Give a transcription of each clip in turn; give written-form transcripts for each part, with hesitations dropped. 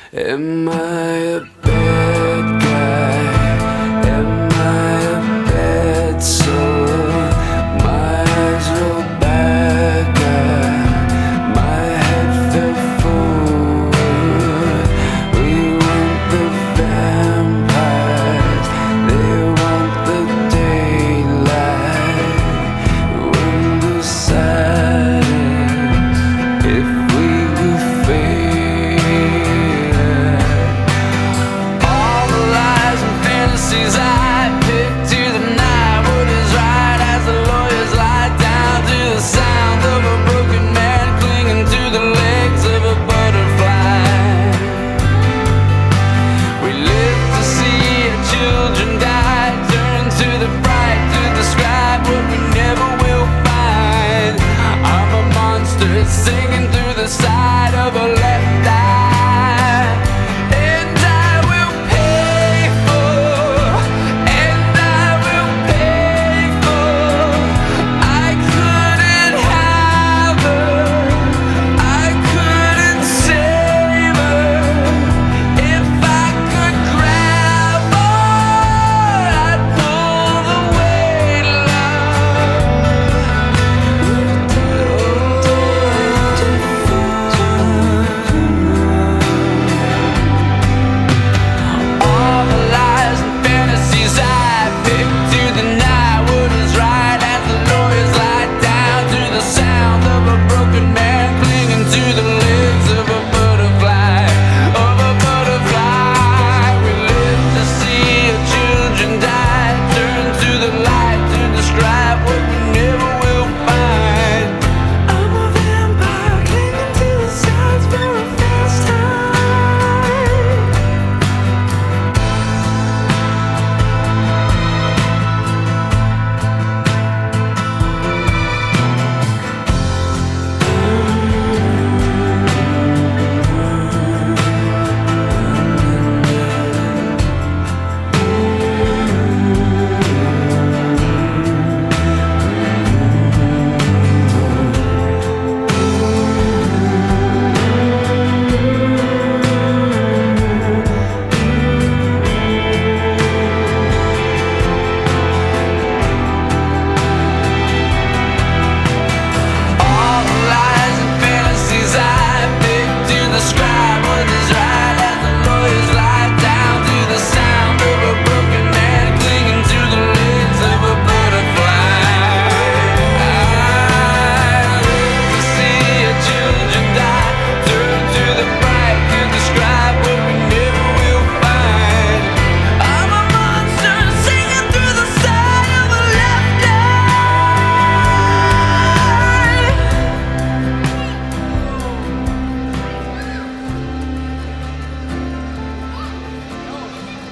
Am I a bad guy? Am I a bad soul? My eyes roll back, my head fell forward. We want the vampires, they want the daylight. When the silence, if we will fade. I picked to the night what is right as the lawyers lie down to the sound of a broken man clinging to the legs of a butterfly. We live to see our children die, turn to the bright to describe what we never will find. I'm a monster singing through the side of a left eye.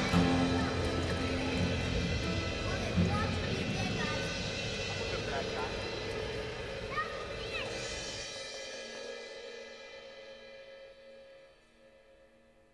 That guy.